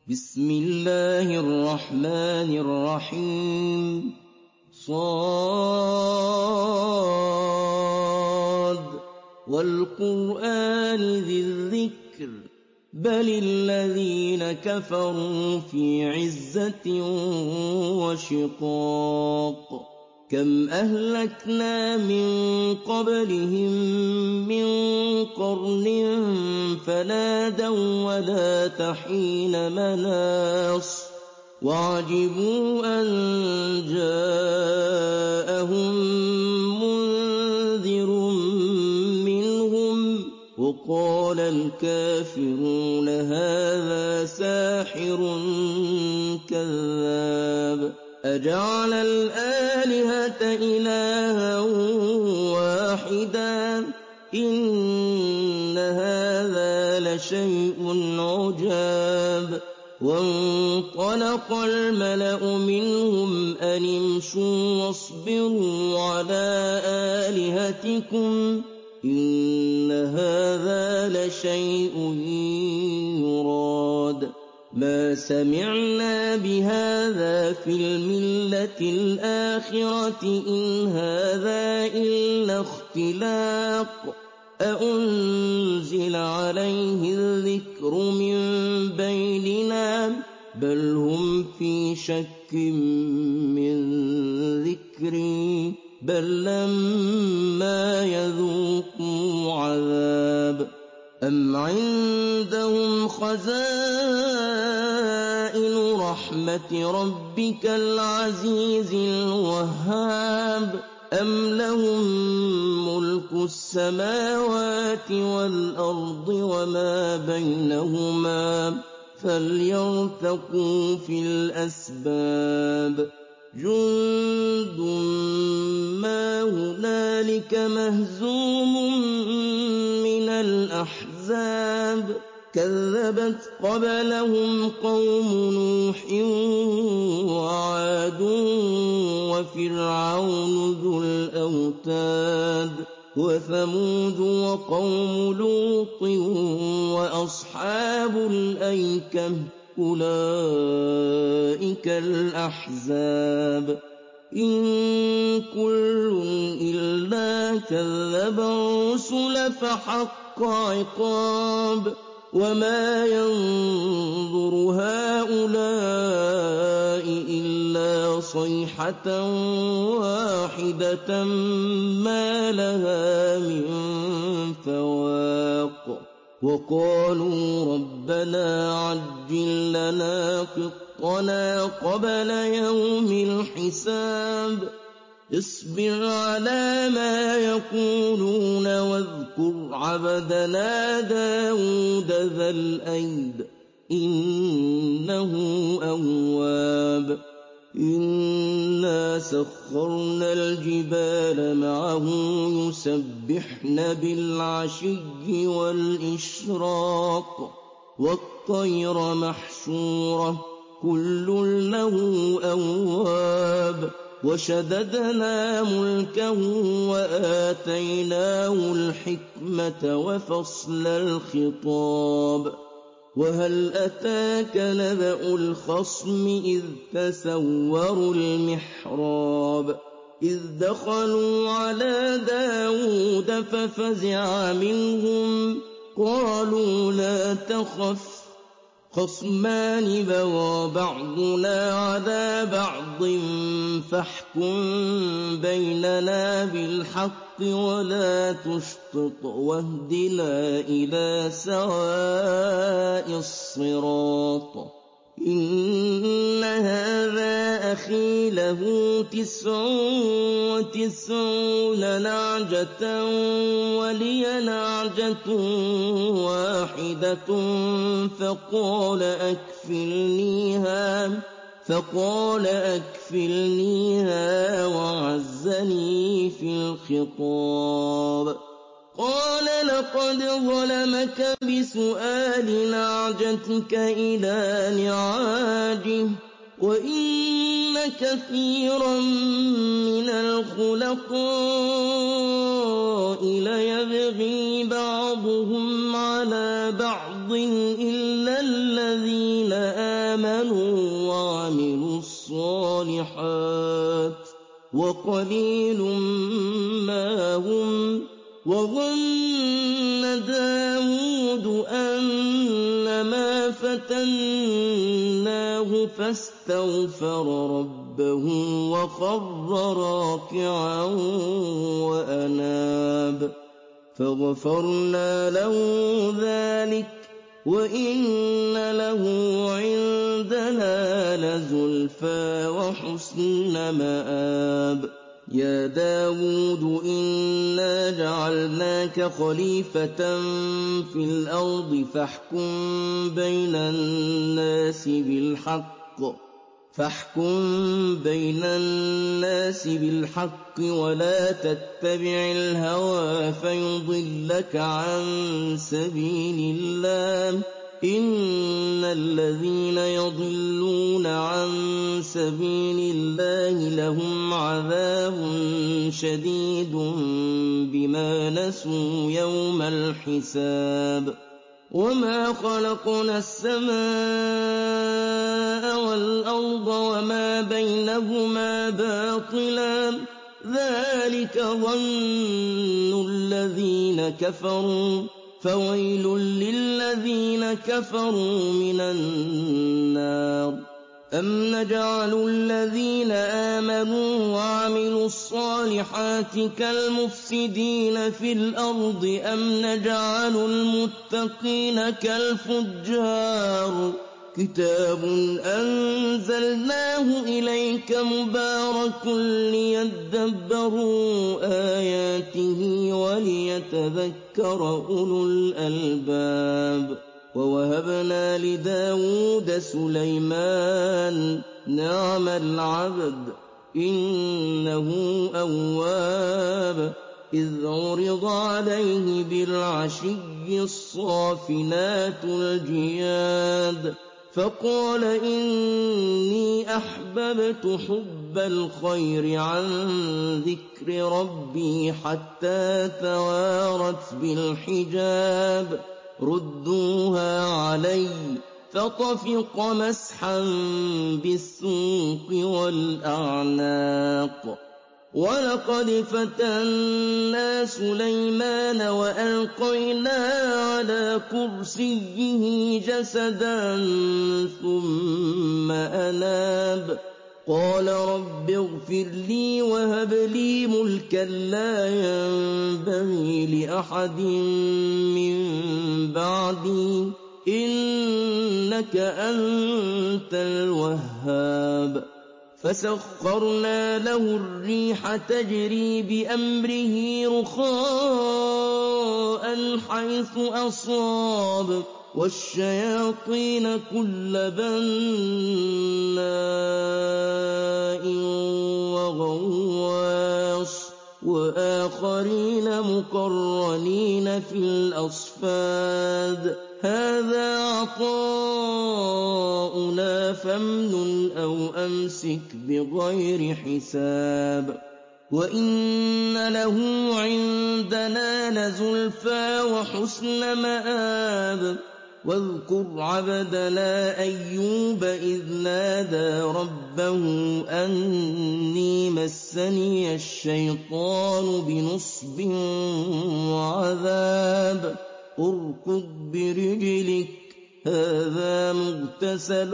بسم الله الرحمن الرحيم صاد والقرآن ذي الذكر بل الذين كفروا في عزة وشقاق كم أهلكنا من قبلهم من قرن فنادوا ولا تحين مناص وعجبوا أن جاءهم منذر منهم وقال الكافرون هذا ساحر كذاب أجعل الآلهة إلها واحدا إن هذا لشيء عجاب وانطلق الملأ منهم أن امشوا واصبروا على آلهتكم إن هذا لشيء يراد ما سمعنا بهذا في الملة الآخرة إن هذا إلا اختلاق أأنزل عليه الذكر من بيننا بل هم في شك من ذكري بل لما يذوقوا عذاب أم عندهم خزائن رحمة ربك العزيز الوهاب أم لهم ملك السماوات والأرض وما بينهما فليرتقوا في الأسباب جند ما هنالك مهزوم من الأحزاب كذبت قبلهم قوم نوح وعاد وفرعون ذو الأوتاد وثمود وقوم لوط وأصحاب الأيكة أولئك الأحزاب إن كل إلا كذب الرسل فحق عقاب وما ينظر هؤلاء إلا صيحة واحدة ما لها من فواق وقالوا ربنا عجل لنا قطنا قبل يوم الحساب اصبر على ما يقولون واذكر عبدنا داود ذا الأيد إنه أواب إنا سخرنا الجبال معه يسبحن بالعشي والإشراق والطير محشورة كل له أواب وشددنا ملكه وآتيناه الحكمة وفصل الخطاب وهل أتاك نبأ الخصم إذ تسوروا المحراب إذ دخلوا على داود ففزع منهم قالوا لا تخف خصمان بغى بعضنا على بعض فاحكم بيننا بالحق ولا تشطط واهدنا إلى سواء الصراط إن هذا أخي له 99 نعجة ولي نعجة واحدة فقال أكفلنيها وعزني في الخطاب قال لقد ظلمك بسؤال نعجتك إلى نعاجه وإن كثيرا من الخلقاء ليبغي بعضهم على بعض إلا الذين آمَنُوا وَعَمِلُوا الصَّالِحَاتِ وَقَلِيلٌ مَّا هُمْ وَظَنَّ دَاوُودُ أَنَّمَا فَتَنَّاهُ فَاسْتَغْفَرَ رَبَّهُ وَخَرَّ رَاكِعًا وَأَنَابَ فَغَفَرْنَا لَهُ ذَٰلِكَ وَإِنَّ لَهُ عِندَنَا لَزُلْفَىٰ وَحُسْنَ مَآبٍ يَا دَاوُودُ إِنَّا جَعَلْنَاكَ خَلِيفَةً فِي الْأَرْضِ فاحكم بين الناس بالحق ولا تتبع الهوى فيضلك عن سبيل الله إن الذين يضلون عن سبيل الله لهم عذاب شديد بما نسوا يوم الحساب وما خلقنا السماء والأرض وما بينهما باطلا ذلك ظن الذين كفروا فويل للذين كفروا من النار أم نجعل الذين آمنوا وعملوا الصالحات كالمفسدين في الأرض أم نجعل المتقين كالفجار كتاب أنزلناه إليك مبارك ليدبروا آياته وليتذكر أولو الألباب ووهبنا لداود سليمان نعم العبد إنه أواب إذ عرض عليه بالعشي الصافنات الجياد فقال إني أحببت حب الخير عن ذكر ربي حتى توارت بالحجاب ردوها علي فطفق مسحا بالسوق والأعناق ولقد فتنا سليمان وألقينا على كرسيه جسدا ثم أناب قال رب اغفر لي وهب لي ملكا لا ينبغي لأحد من بعدي إنك أنت الوهاب فسخرنا له الريح تجري بأمره رخاء حيث أصاب والشياطين كل بناء وغواص وآخرين مقرنين في الأصفاد هذا عطاؤنا فامنن أو أمسك بغير حساب وإن له عندنا لزلفى وحسن مآب واذكر عبدنا أيوب إذ نادى ربه أني مسني الشيطان بنصب وعذاب اركض برجلك هذا مغتسل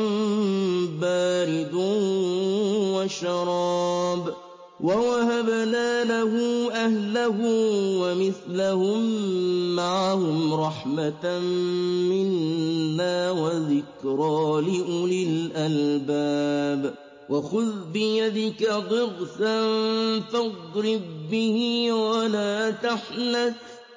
بارد وشراب ووهبنا له أهله ومثلهم معهم رحمة منا وذكرى لأولي الألباب وخذ بيدك ضغثا فاضرب به ولا تحنث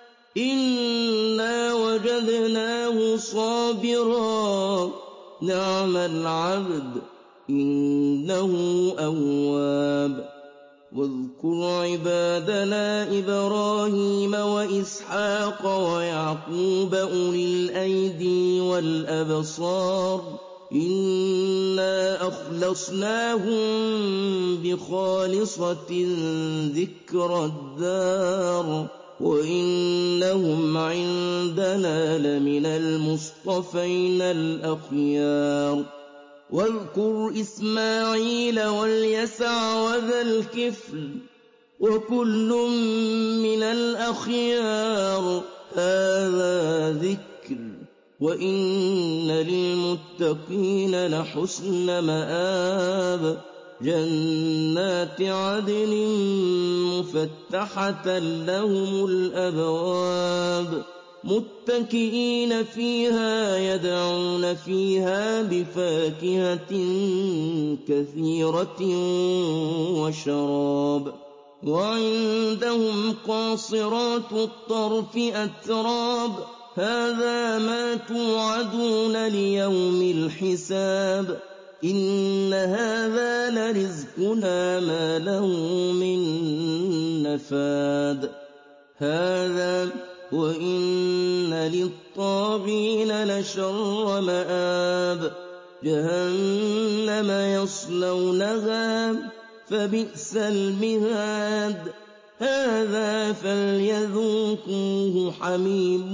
إنا وجدناه صابرا نعم العبد إنه أواب واذكر عبادنا إبراهيم وإسحاق ويعقوب أولي الأيدي والأبصار إنا أخلصناهم بخالصة ذكر الدار وَإِنَّهُمْ عِندَنَا لَمِنَ الْمُصْطَفَيْنَ الْأَخْيَارِ وَاذْكُرْ إِسْمَاعِيلَ وَالْيَسَعَ وَذَا الْكِفْلِ وَكُلٌّ مِّنَ الْأَخْيَارِ هَٰذَا ذِكْرٌ وَإِنَّ لِلْمُتَّقِينَ لَحُسْنَ مَآبٍ جَنَّاتِ عَدْنٍ مُّفَتَّحَةً لَّهُمُ الْأَبْوَابُ مُتَّكِئِينَ فِيهَا يَدْعُونَ فِيهَا بِفَاكِهَةٍ كَثِيرَةٍ وَشَرَابٍ وَعِندَهُمْ قَاصِرَاتُ الطَّرْفِ أَتْرَابٌ هَٰذَا مَا تُوعَدُونَ لِيَوْمِ الْحِسَابِ إِنَّ هَٰذَا لَرِزْقُنَا مَا لَهُ مِن نَّفَادٍ هَٰذَا وَإِنَّ لِلطَّاغِينَ لَشَرَّ مَآبٍ جَهَنَّمَ يَصْلَوْنَهَا فَبِئْسَ الْمِهَادُ هَٰذَا فَلْيَذُوقُوهُ حَمِيمٌ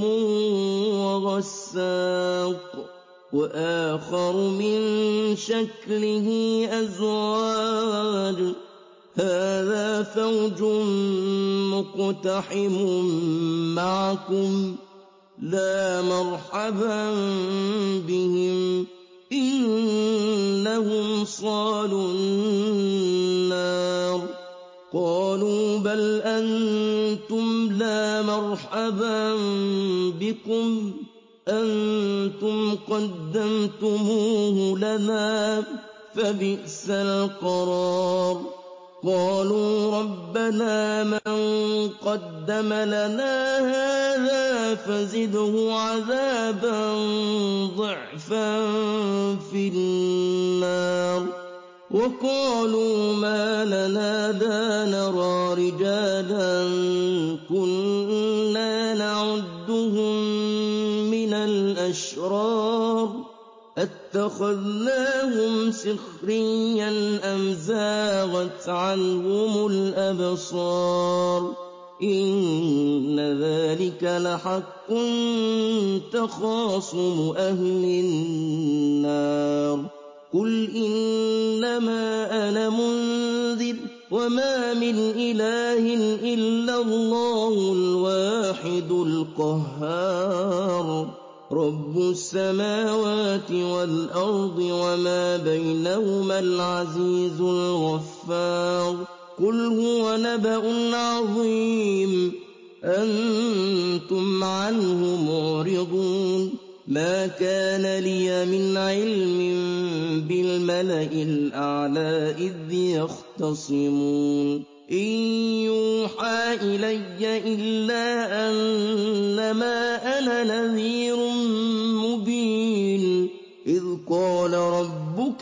وَغَسَّاقٌ وَآخَرُ مِن شَكْلِهِ أَزْوَاجٌ هَٰذَا فَوْجٌ مُّقْتَحِمٌ مَّعَكُمْ لَا مَرْحَبًا بِهِمْ إِنَّهُمْ صَالُو النَّارِ قَالُوا بَلْ أَنتُمْ لَا مَرْحَبًا بِكُمْ أَنتُمْ قَدَّمْتُمُوهُ لَنَا فَبِئْسَ الْقَرَارُ قَالُوا رَبَّنَا مَن قَدَّمَ لَنَا هَٰذَا فَزِدْهُ عَذَابًا ضِعْفًا فِي النَّارِ وَقَالُوا مَا لَنَا لَا نَرَىٰ رِجَالًا كُنَّا نَعُدُّهُم مِّنَ الْأَشْرَارِ أَتَّخَذْنَاهُمْ سِخْرِيًّا أَمْ زَاغَتْ عَنْهُمُ الْأَبْصَارُ إِنَّ ذَٰلِكَ لَحَقٌّ تَخَاصُمُ أَهْلِ النَّارِ قُلْ إِنَّمَا أَنَا مُنذِرٌ وَمَا مِنْ إِلَٰهٍ إِلَّا اللَّهُ الْوَاحِدُ الْقَهَّارُ رَبُّ السَّمَاوَاتِ وَالْأَرْضِ وَمَا بَيْنَهُمَا الْعَزِيزُ الْغَفَّارُ قُلْ هُوَ نَبَأٌ عَظِيمٌ أَنتُمْ عَنْهُ مُعْرِضُونَ مَا كَانَ لِيَ مِنْ عِلْمٍ بِالْمَلَإِ الْأَعْلَىٰ إِذْ يَخْتَصِمُونَ إِن يُوحَىٰ إِلَيَّ إِلَّا أَنَّمَا أَنَا نَذِيرٌ مُّبِينٌ إِذْ قَالَ رَبُّكَ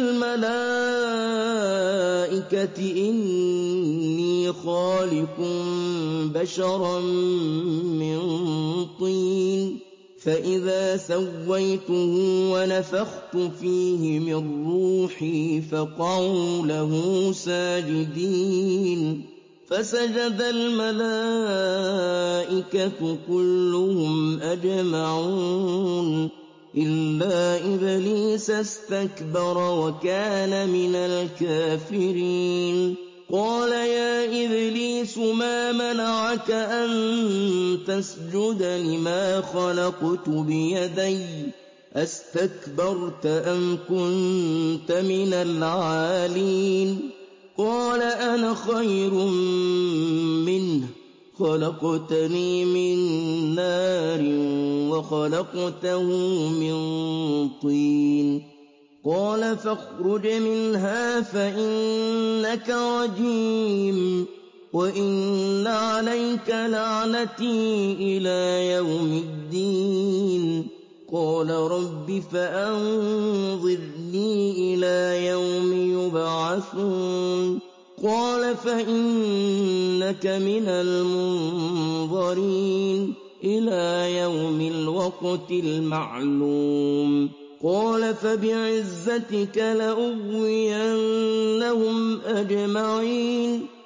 لِلْمَلَائِكَةِ إِنِّي خَالِقٌ بَشَرًا مِّن طِينٍ فَإِذَا سَوَّيْتُهُ وَنَفَخْتُ فِيهِ مِن رُّوحِي فَقَعُوا لَهُ سَاجِدِينَ فَسَجَدَ الْمَلَائِكَةُ كُلُّهُمْ أَجْمَعُونَ إِلَّا إِبْلِيسَ اسْتَكْبَرَ وَكَانَ مِنَ الْكَافِرِينَ قَالَ يَا إِبْلِيسُ مَا مَنَعَكَ أَن تَسْجُدَ لِمَا خَلَقْتُ بِيَدَيَّ أَسْتَكْبَرْتَ أَمْ كُنتَ مِنَ الْعَالِينَ قَالَ أَنَا خَيْرٌ مِّنْهُ خَلَقْتَنِي مِن نَّارٍ وَخَلَقْتَهُ مِن طِينٍ قَالَ فَاخْرُجْ مِنْهَا فَإِنَّكَ رَجِيمٌ وَإِنَّ عَلَيْكَ لَعْنَتِي إِلَىٰ يَوْمِ الدِّينِ قَالَ رَبِّ فَأَنظِرْنِي إِلَىٰ يَوْمِ يُبْعَثُونَ قَالَ فَإِنَّكَ مِنَ الْمُنظَرِينَ إِلَىٰ يَوْمِ الْوَقْتِ الْمَعْلُومِ قَالَ فَبِعِزَّتِكَ لَأُغْوِيَنَّهُمْ أَجْمَعِينَ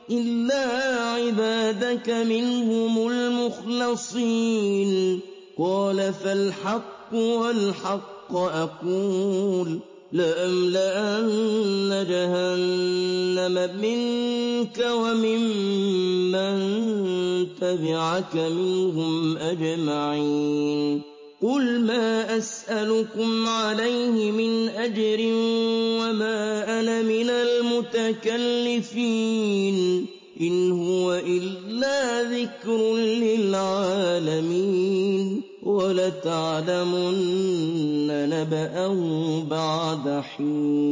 إِلَّا عِبَادَكَ مِنْهُمُ الْمُخْلَصِينَ قَالَ فَالْحَقُّ وَالْحَقَّ أَقُولُ لَأَمْلَأَنَّ جَهَنَّمَ مِنكَ وَمِمَّن تَبِعَكَ مِنْهُمْ أَجْمَعِينَ قُلْ مَا أَسْأَلُكُمْ عَلَيْهِ مِنْ أَجْرٍ وَمَا أَنَا مِنَ الْمُتَكَلِّفِينَ إِنْ هُوَ إِلَّا ذِكْرٌ لِّلْعَالَمِينَ وَلَتَعْلَمُنَّ نَبَأَهُ بَعْدَ حِينٍ